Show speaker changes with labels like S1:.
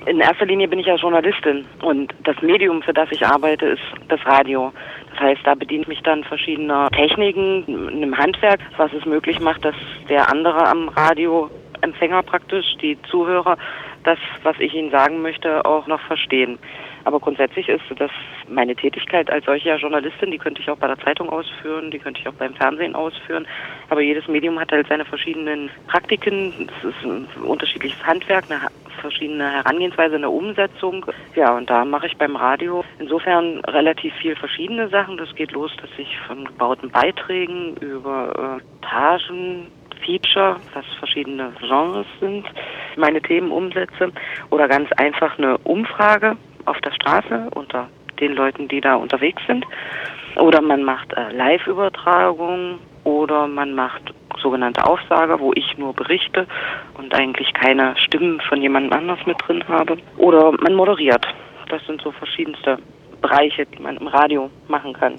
S1: In erster Linie bin ich ja Journalistin und das Medium, für das ich arbeite, ist das Radio. Das heißt, da bedient mich dann verschiedener Techniken, einem Handwerk, was es möglich macht, dass der andere am Radioempfänger praktisch, die Zuhörer, das, was ich ihnen sagen möchte, auch noch verstehen. Aber grundsätzlich ist das meine Tätigkeit als solche Journalistin, die könnte ich auch bei der Zeitung ausführen, die könnte ich auch beim Fernsehen ausführen. Aber jedes Medium hat halt seine verschiedenen Praktiken. Es ist ein unterschiedliches Handwerk, eine verschiedene Herangehensweise in der Umsetzung. Ja, und da mache ich beim Radio insofern relativ viel verschiedene Sachen. Das geht los, dass ich von gebauten Beiträgen über Tagen, Feature, was verschiedene Genres sind, meine Themen umsetze. Oder ganz einfach eine Umfrage auf der Straße unter den Leuten, die da unterwegs sind. Oder man macht Live-Übertragungen oder man macht sogenannte Aufsager, wo ich nur berichte und eigentlich keine Stimmen von jemand anders mit drin habe. Oder man moderiert. Das sind so verschiedenste Bereiche, die man im Radio machen kann.